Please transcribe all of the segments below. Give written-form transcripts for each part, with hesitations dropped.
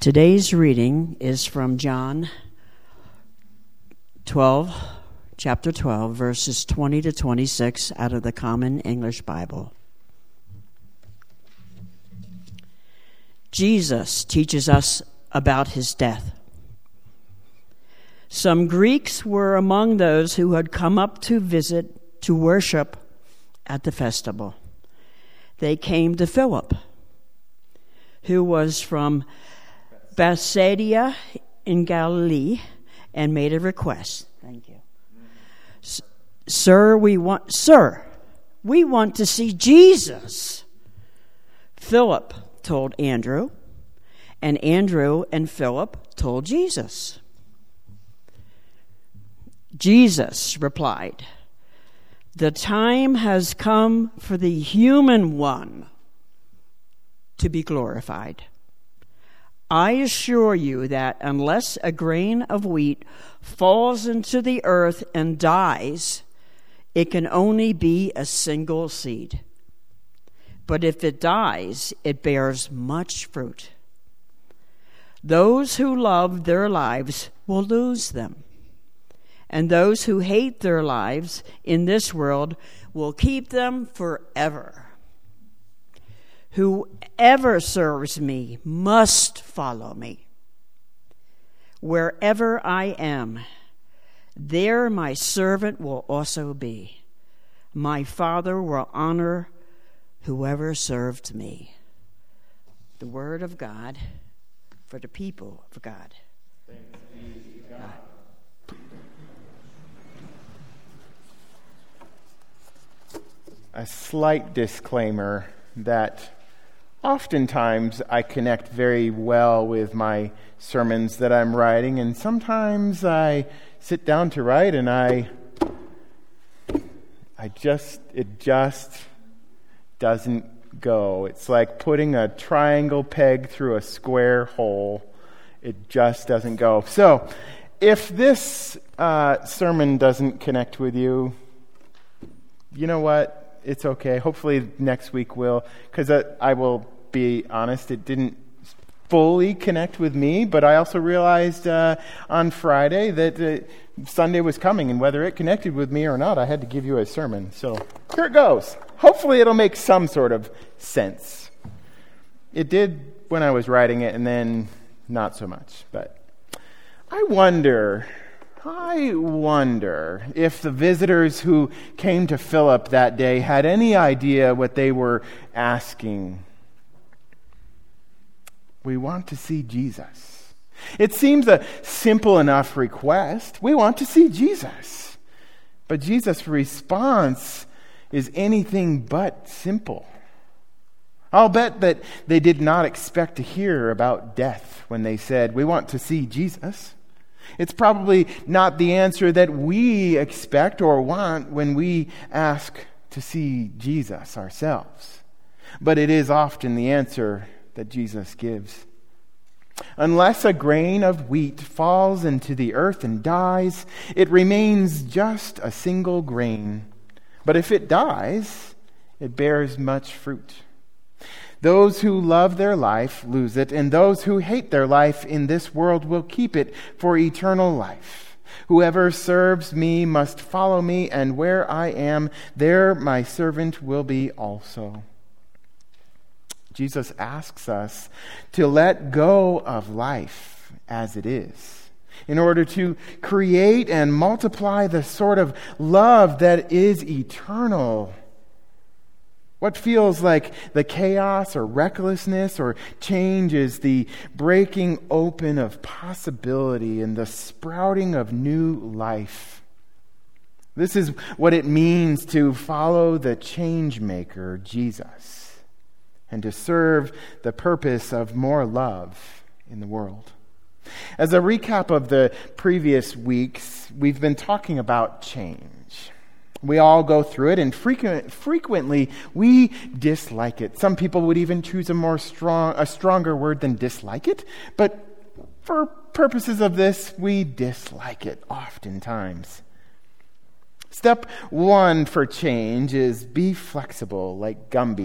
Today's reading is from John 12, chapter 12, verses 20 to 26 out of the Common English Bible. Jesus teaches us about his death. Some Greeks were among those who had come up to visit, to worship at the festival. They came to Philip, who was from Bethsaida in Galilee, and made a request. Thank you. Sir, we want to see Jesus. Philip told Andrew, and Andrew and Philip told Jesus. Jesus replied, "The time has come for the human one to be glorified. I assure you that unless a grain of wheat falls into the earth and dies, it can only be a single seed. But if it dies, it bears much fruit. Those who love their lives will lose them, and those who hate their lives in this world will keep them forever. Whoever serves me must follow me. Wherever I am, there my servant will also be. My Father will honor whoever served me." The word of God for the people of God. Thanks be to God. A slight disclaimer that oftentimes I connect very well with my sermons that I'm writing, and sometimes I sit down to write and it just doesn't go. It's like putting a triangle peg through a square hole. It just doesn't go. So, if this sermon doesn't connect with you, you know what? It's okay. Hopefully next week will, because I will be honest, it didn't fully connect with me, but I also realized on Friday that Sunday was coming, and whether it connected with me or not, I had to give you a sermon. So here it goes. Hopefully it'll make some sort of sense. It did when I was writing it, and then not so much. But I wonder if the visitors who came to Philip that day had any idea what they were asking. We want to see Jesus. It seems a simple enough request. We want to see Jesus. But Jesus' response is anything but simple. I'll bet that they did not expect to hear about death when they said, "We want to see Jesus." It's probably not the answer that we expect or want when we ask to see Jesus ourselves. But it is often the answer that Jesus gives. Unless a grain of wheat falls into the earth and dies, it remains just a single grain. But if it dies, it bears much fruit. Those who love their life lose it, and those who hate their life in this world will keep it for eternal life. Whoever serves me must follow me, and where I am, there my servant will be also. Jesus asks us to let go of life as it is in order to create and multiply the sort of love that is eternal. What feels like the chaos or recklessness or change is the breaking open of possibility and the sprouting of new life. This is what it means to follow the change maker, Jesus, and to serve the purpose of more love in the world. As a recap of the previous weeks, we've been talking about change. We all go through it, and frequently we dislike it. Some people would even choose a stronger word than dislike it, but for purposes of this, we dislike it oftentimes. Step one for change is be flexible like Gumby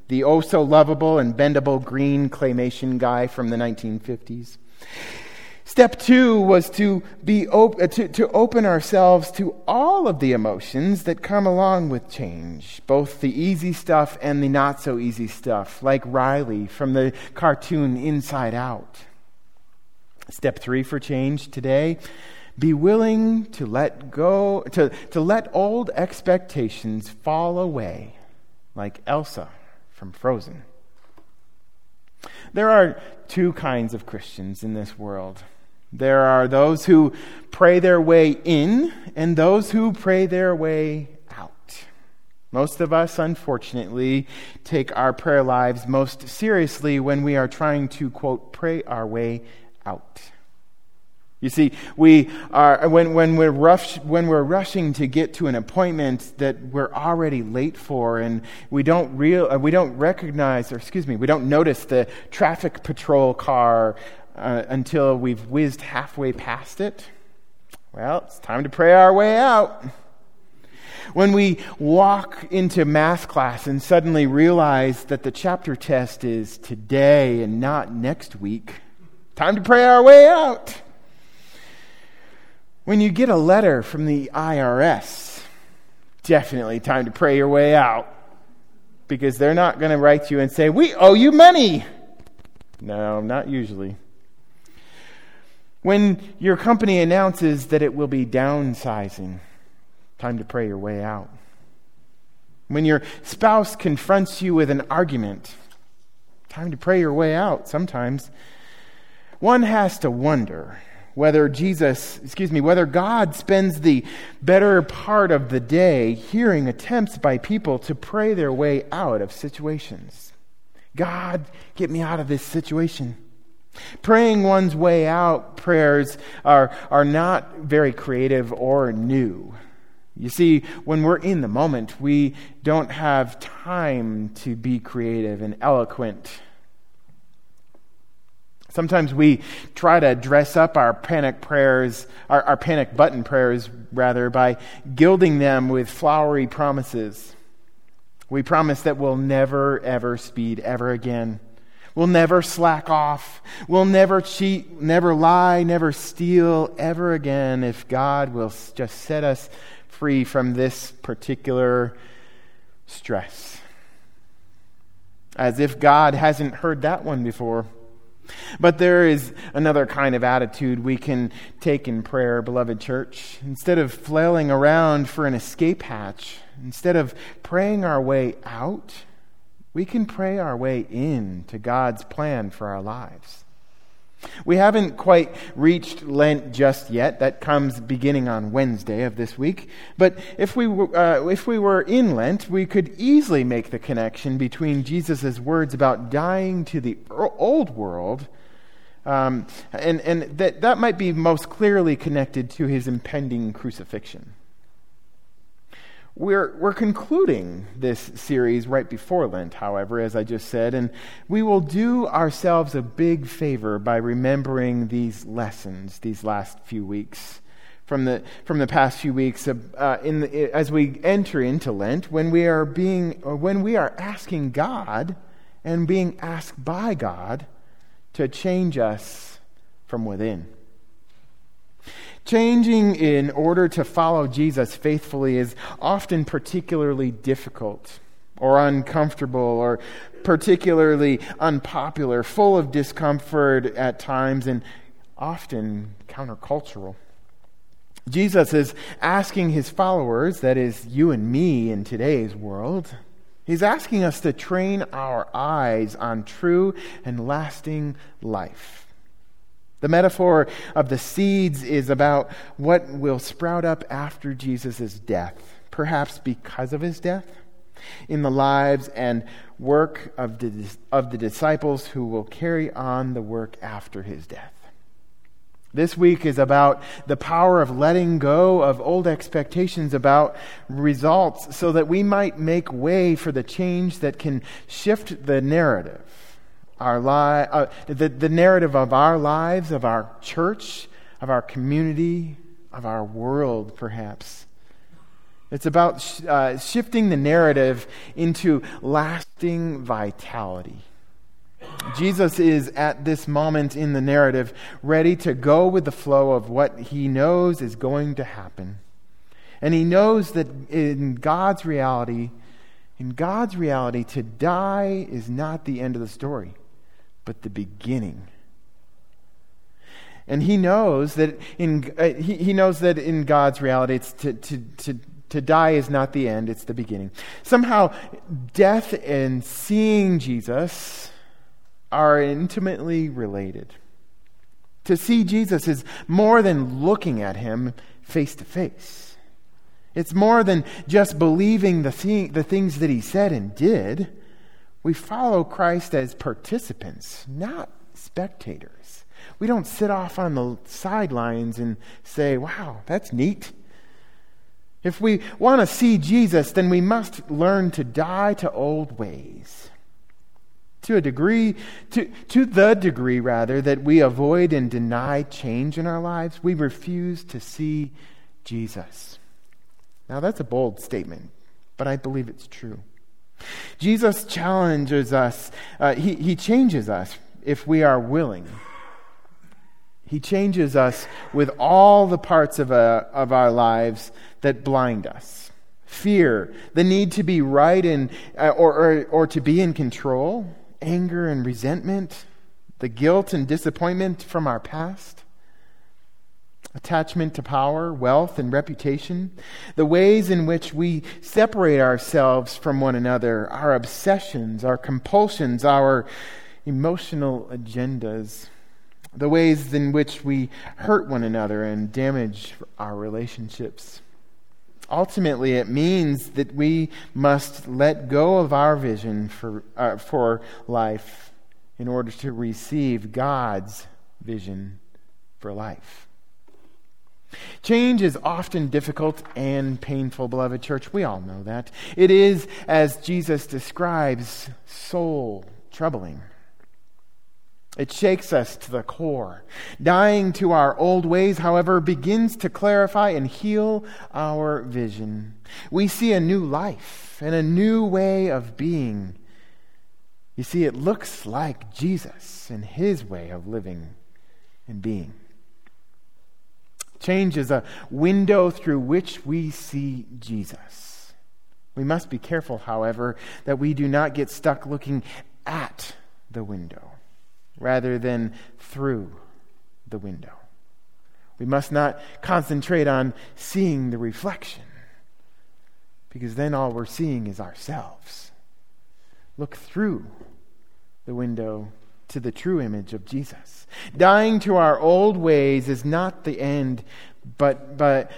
the oh-so-lovable and bendable green claymation guy from the 1950s. Step 2 was to open ourselves to all of the emotions that come along with change, both the easy stuff and the not-so-easy stuff, like Riley from the cartoon Inside Out. Step 3 for change today: be willing to let go, to let old expectations fall away, like Elsa from Frozen. There are two kinds of Christians in this world. There are those who pray their way in and those who pray their way out. Most of us, unfortunately, take our prayer lives most seriously when we are trying to, quote, pray our way out. You see, we are when we're rushing to get to an appointment that we're already late for, and we don't notice the traffic patrol car until we've whizzed halfway past it. Well, it's time to pray our way out. When we walk into math class and suddenly realize that the chapter test is today and not next week, time to pray our way out. When you get a letter from the IRS, definitely time to pray your way out, because they're not going to write you and say, "We owe you money." No, not usually. When your company announces that it will be downsizing, time to pray your way out. When your spouse confronts you with an argument, time to pray your way out sometimes. One has to wonder whether God spends the better part of the day hearing attempts by people to pray their way out of situations. God, get me out of this situation. Praying one's way out prayers are not very creative or new. You see, when we're in the moment, we don't have time to be creative and eloquent. Sometimes we try to dress up our panic prayers, our panic button prayers, rather, by gilding them with flowery promises. We promise that we'll never, ever speed ever again. We'll never slack off. We'll never cheat, never lie, never steal ever again if God will just set us free from this particular stress. As if God hasn't heard that one before. But there is another kind of attitude we can take in prayer, beloved church. Instead of flailing around for an escape hatch, instead of praying our way out, we can pray our way in to God's plan for our lives. We haven't quite reached Lent just yet. That comes beginning on Wednesday of this week. But if we were in Lent, we could easily make the connection between Jesus' words about dying to the old world, and that might be most clearly connected to his impending crucifixion. We're concluding this series right before Lent, however, as I just said, and we will do ourselves a big favor by remembering these lessons these last few weeks from the past few weeks as we enter into Lent, when we are asking God and being asked by God to change us from within. Changing in order to follow Jesus faithfully is often particularly difficult or uncomfortable or particularly unpopular, full of discomfort at times, and often countercultural. Jesus is asking his followers, that is, you and me in today's world, he's asking us to train our eyes on true and lasting life. The metaphor of the seeds is about what will sprout up after Jesus' death, perhaps because of his death, in the lives and work of the disciples who will carry on the work after his death. This week is about the power of letting go of old expectations about results so that we might make way for the change that can shift the narrative. The narrative of our lives, of our church, of our community, of our world, perhaps. It's about shifting the narrative into lasting vitality. Jesus is, at this moment in the narrative, ready to go with the flow of what he knows is going to happen. And he knows that in God's reality, to die is not the end of the story, but the beginning. And he knows that in God's reality, it's to die is not the end, it's the beginning. Somehow, death and seeing Jesus are intimately related. To see Jesus is more than looking at him face to face. It's more than just believing the things that he said and did. We follow Christ as participants, not spectators. We don't sit off on the sidelines and say, wow, that's neat. If we want to see Jesus, then we must learn to die to old ways. To the degree that we avoid and deny change in our lives, we refuse to see Jesus. Now that's a bold statement, but I believe it's true. Jesus challenges us. He changes us if we are willing. He changes us with all the parts of our lives that blind us. Fear, the need to be right or to be in control, anger and resentment, the guilt and disappointment from our past, attachment to power, wealth, and reputation, the ways in which we separate ourselves from one another, our obsessions, our compulsions, our emotional agendas, the ways in which we hurt one another and damage our relationships. Ultimately, it means that we must let go of our vision for life in order to receive God's vision for life. Change is often difficult and painful, beloved church. We all know that. It is, as Jesus describes, soul troubling. It shakes us to the core. Dying to our old ways, however, begins to clarify and heal our vision. We see a new life and a new way of being. You see, it looks like Jesus and his way of living and being. Change is a window through which we see Jesus. We must be careful, however, that we do not get stuck looking at the window rather than through the window. We must not concentrate on seeing the reflection, because then all we're seeing is ourselves. Look through the window to the true image of Jesus. Dying to our old ways is not the end, but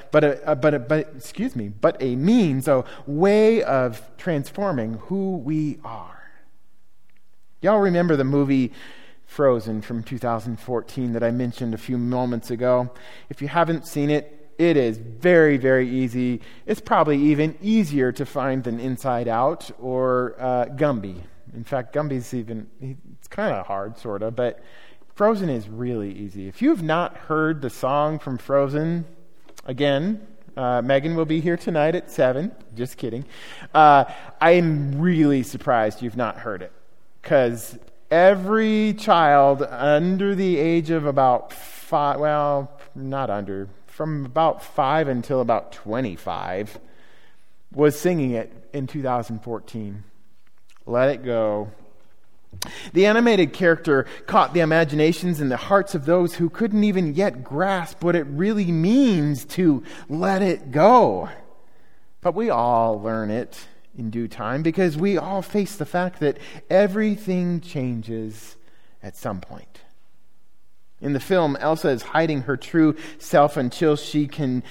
a means, a way of transforming who we are. Y'all remember the movie Frozen from 2014 that I mentioned a few moments ago? If you haven't seen it, it is very, very easy. It's probably even easier to find than Inside Out or Gumby. In fact, Gumby's it's kind of hard, sort of, but Frozen is really easy. If you have not heard the song from Frozen, again, Megan will be here tonight at 7. Just kidding. I'm really surprised you've not heard it, because every child under the age of about 5, well, not under, from about 5 until about 25, was singing it in 2014. Let it go. The animated character caught the imaginations and the hearts of those who couldn't even yet grasp what it really means to let it go. But we all learn it in due time, because we all face the fact that everything changes at some point. In the film, Elsa is hiding her true self until she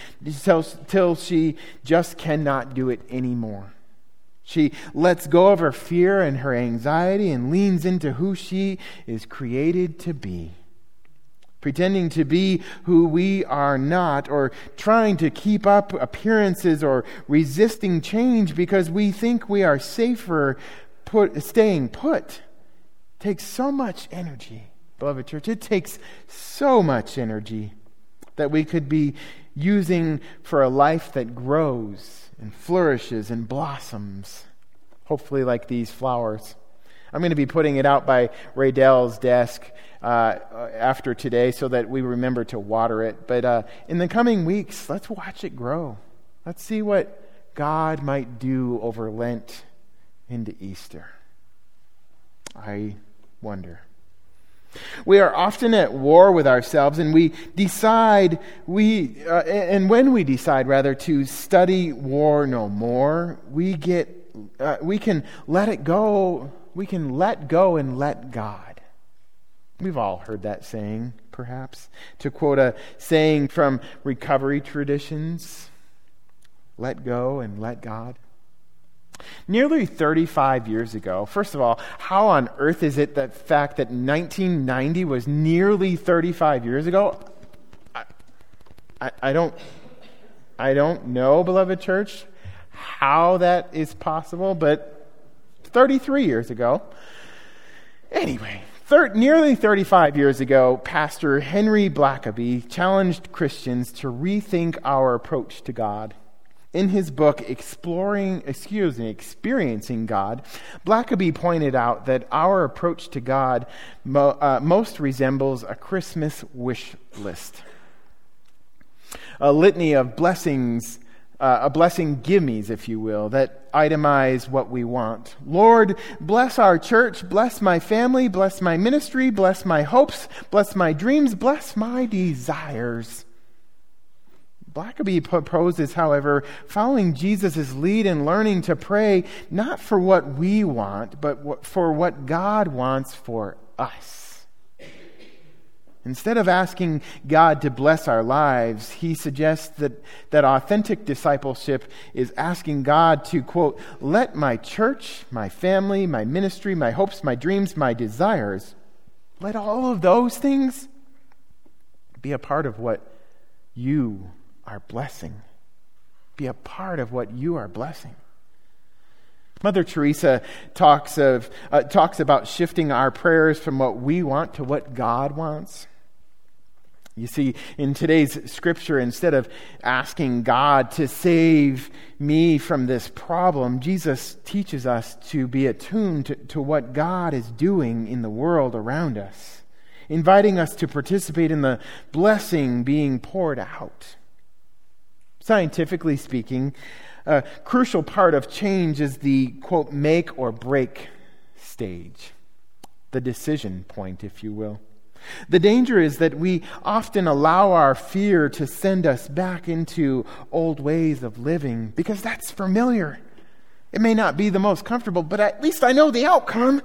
just cannot do it anymore. She lets go of her fear and her anxiety and leans into who she is created to be. Pretending to be who we are not, or trying to keep up appearances, or resisting change because we think we are safer staying put, takes so much energy. Beloved church, it takes so much energy. that we could be using for a life that grows and flourishes and blossoms, hopefully like these flowers. I'm going to be putting it out by Ray Dell's desk after today so that we remember to water it. But in the coming weeks, let's watch it grow. Let's see what God might do over Lent into Easter. I wonder. We are often at war with ourselves, and when we decide to study war no more, we can let it go. We can let go and let God. We've all heard that saying, perhaps. To quote a saying from recovery traditions, let go and let God. Nearly 35 years ago, first of all, how on earth is it that fact that 1990 was nearly 35 years ago? I don't know, beloved church, how that is possible, but 33 years ago. Anyway, nearly 35 years ago, Pastor Henry Blackaby challenged Christians to rethink our approach to God. In his book, Experiencing God, Blackaby pointed out that our approach to God most resembles a Christmas wish list. A litany of blessings, a blessing gimmes, if you will, that itemize what we want. Lord, bless our church, bless my family, bless my ministry, bless my hopes, bless my dreams, bless my desires. Blackaby proposes, however, following Jesus' lead and learning to pray not for what we want, but for what God wants for us. Instead of asking God to bless our lives, he suggests that authentic discipleship is asking God to, quote, let my church, my family, my ministry, my hopes, my dreams, my desires, let all of those things be a part of what you are blessing. Be a part of what you are blessing. Mother Teresa talks about shifting our prayers from what we want to what God wants. You see, in today's scripture, instead of asking God to save me from this problem, Jesus teaches us to be attuned to what God is doing in the world around us, inviting us to participate in the blessing being poured out. Scientifically speaking, a crucial part of change is the, quote, make or break stage, the decision point, if you will. The danger is that we often allow our fear to send us back into old ways of living because that's familiar. It may not be the most comfortable, but at least I know the outcome.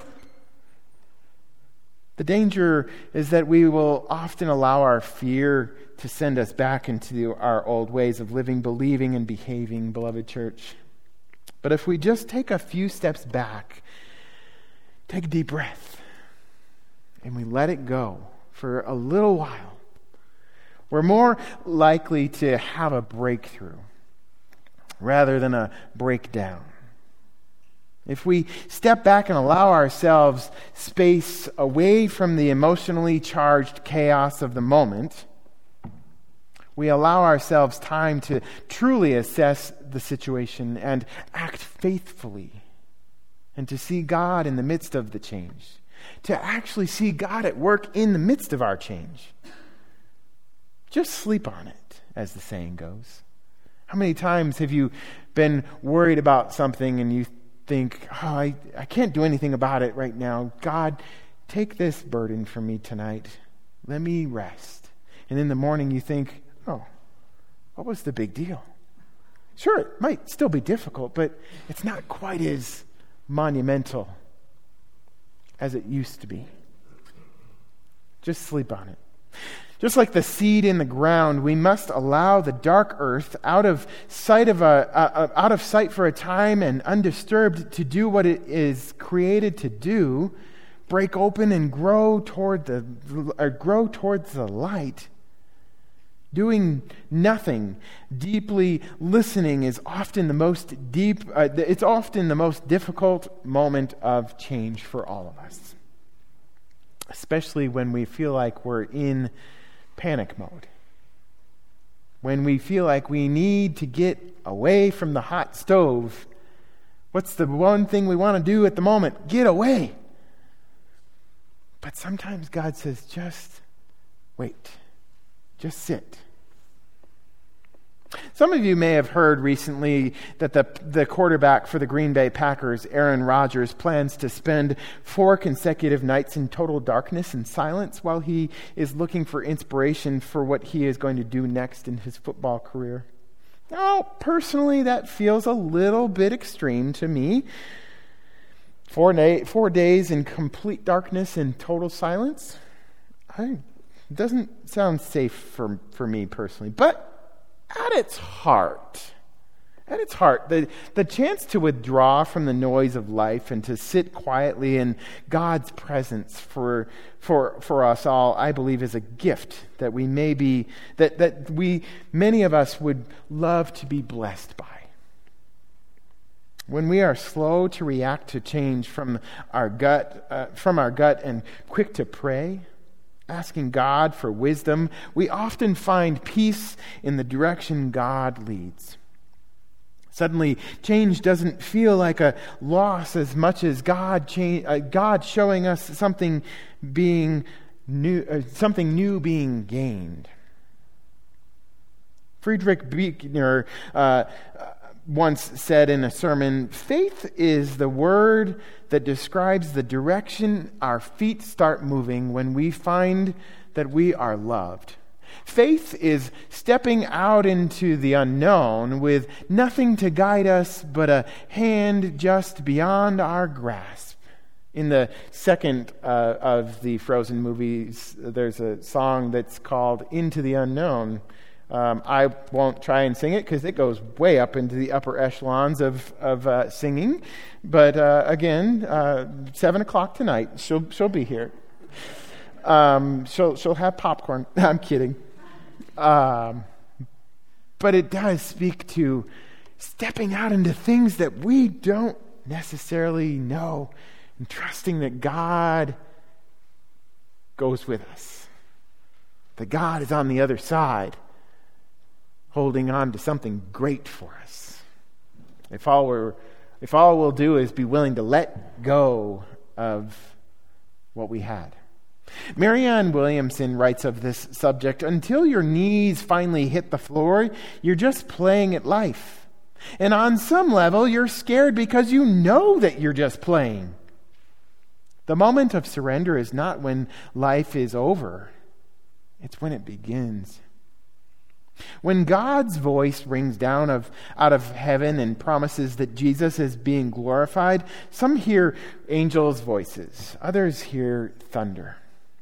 The danger is that we will often allow our fear to send us back into our old ways of living, believing, and behaving, beloved church. But if we just take a few steps back, take a deep breath, and we let it go for a little while, we're more likely to have a breakthrough rather than a breakdown. If we step back and allow ourselves space away from the emotionally charged chaos of the moment, we allow ourselves time to truly assess the situation and act faithfully, and to see God in the midst of the change, to actually see God at work in the midst of our change. Just sleep on it, as the saying goes. How many times have you been worried about something and you think, I can't do anything about it right now. God, take this burden from me tonight. Let me rest. And in the morning you think, what was the big deal? Sure, it might still be difficult, but it's not quite as monumental as it used to be. Just sleep on it. Just like the seed in the ground, we must allow the dark earth out of sight for a time and undisturbed to do what it is created to do, break open and grow towards the light. Doing nothing, deeply listening is often the most it's often the most difficult moment of change for all of us, especially when we feel like we're in panic mode. When we feel like we need to get away from the hot stove, what's the one thing we want to do at the moment? Get away. But sometimes God says, just wait. Just sit. Some of you may have heard recently that the quarterback for the Green Bay Packers, Aaron Rodgers, plans to spend 4 consecutive nights in total darkness and silence while he is looking for inspiration for what he is going to do next in his football career. Now, personally, that feels a little bit extreme to me. 4 days in complete darkness and total silence? It doesn't sound safe for me personally. But at its heart, the chance to withdraw from the noise of life and to sit quietly in God's presence for us all, I believe, is a gift that many of us would love to be blessed by. When we are slow to react to change from our gut and quick to pray, asking God for wisdom, we often find peace in the direction God leads. Suddenly, change doesn't feel like a loss as much as God showing us something new being gained. Friedrich Buechner once said in a sermon, "Faith is the word that describes the direction our feet start moving when we find that we are loved. Faith is stepping out into the unknown with nothing to guide us but a hand just beyond our grasp." In the second of the Frozen movies, there's a song that's called "Into the Unknown." I won't try and sing it because it goes way up into the upper echelons of singing. But again, 7 o'clock tonight, she'll be here. She'll have popcorn. I'm kidding. But it does speak to stepping out into things that we don't necessarily know and trusting that God goes with us. That God is on the other side, holding on to something great for us. If all we'll do is be willing to let go of what we had. Marianne Williamson writes of this subject, "Until your knees finally hit the floor, you're just playing at life. And on some level, you're scared because you know that you're just playing. The moment of surrender is not when life is over. It's when it begins. When God's voice rings down out of heaven and promises that Jesus is being glorified, some hear angels' voices, others hear thunder.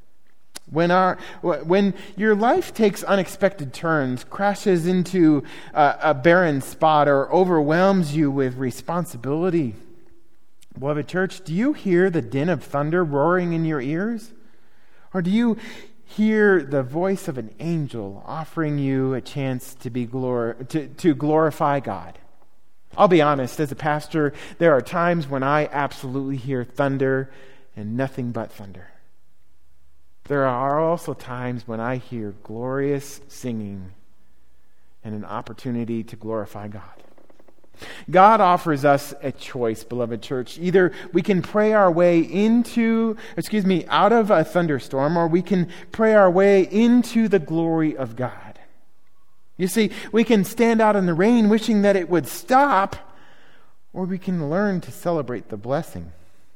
When your life takes unexpected turns, crashes into a barren spot, or overwhelms you with responsibility, beloved church, do you hear the din of thunder roaring in your ears? Or do you hear the voice of an angel offering you a chance to glorify God? I'll be honest, as a pastor, there are times when I absolutely hear thunder and nothing but thunder. There are also times when I hear glorious singing and an opportunity to glorify God. God offers us a choice, beloved church. Either we can pray our way out of a thunderstorm, or we can pray our way into the glory of God. You see, we can stand out in the rain wishing that it would stop, or we can learn to celebrate the blessing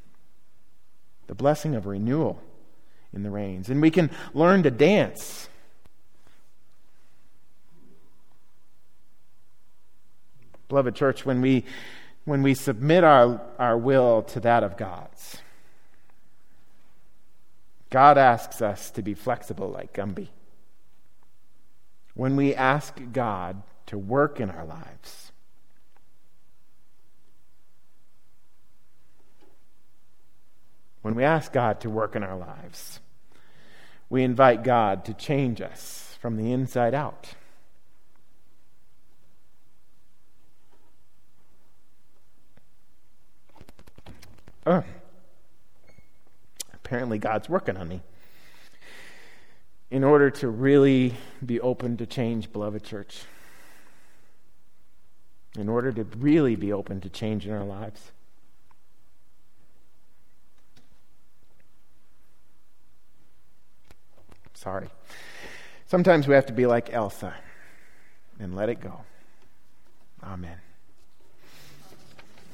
of renewal in the rains. And we can learn to dance. Beloved church, when we submit our will to that of God's, God asks us to be flexible like Gumby. When we ask God to work in our lives, we invite God to change us from the inside out. Apparently God's working on me. in order to really be open to change, beloved church. In order to really be open to change in our lives. Sorry. Sometimes we have to be like Elsa and let it go. Amen.